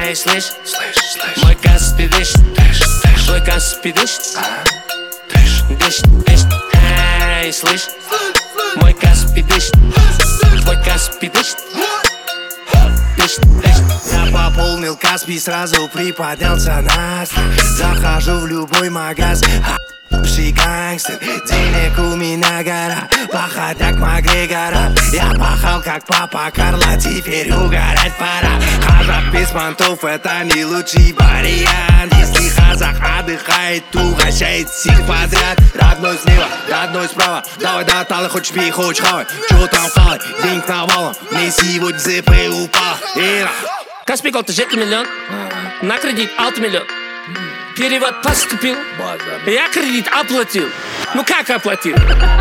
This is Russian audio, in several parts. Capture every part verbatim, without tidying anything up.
Эй, слышь, мой Каспий дышит, твой Каспий дышит, дышит, дышит. Эй, слышь, мой Каспий дышит, твой Каспий дышит, дышит, дышит. Я пополнил Каспий, сразу приподнялся на снег. Захожу в любой магаз, бывший гангстер. Денег у меня гора, пахать как Макгрегора. Я пахал как папа Карло, теперь угорать пора. Хазах без понтов — это не лучший вариант. Если хазах отдыхает, угощает всех подряд. Родной слева, родной справа, давай до талы, хочешь пей, хочешь хавай. Чё там хавай, денег навалом, мне сегодня ЗП упал. Каспий Голд жеті миллион, на кредит алты миллион. Перевод поступил, я кредит оплатил. Ну как оплатил?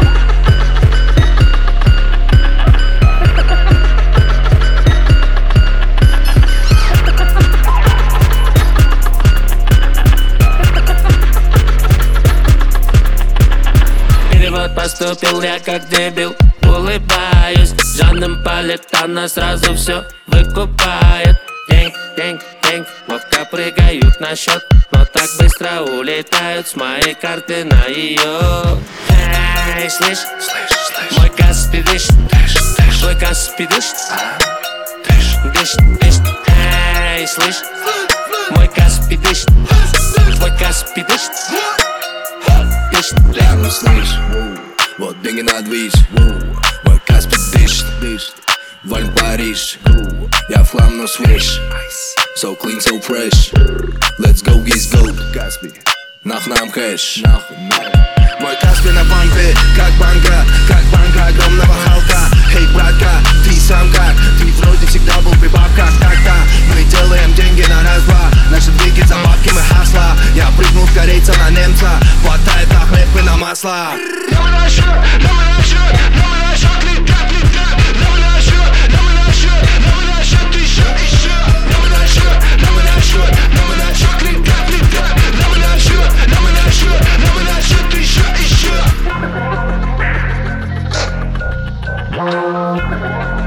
Перевод поступил, я как дебил улыбаюсь. Жанным Политана сразу все выкупает. Деньги, деньги, деньги, ловко прыгают на счет, но так быстро улетают с моей карты на ее. Эй, слышь, мой Каспий дышит, твой Каспий дышит, дышит, дышит. Эй, слышь, мой Каспий дышит, твой Каспий дышит, дышит. Ля, ну слышь, вот деньги на движ, мой Каспий дышит, дышит. Валим Париж, я в хлам, но свеж. So clean, so fresh. Let's go, get gold. Каспий, нах нам кэш. Мой Каспий на помпе, как банка, как банка огромного Халка. Эй, братка, ты сам как? Ты вроде всегда был при бабках, так-то. Мы делаем деньги на раз-два. Наши двигаются бабки, мы хасла. Я прыгнул с корейца на немца, хватает на хлеб и на масло. Oh,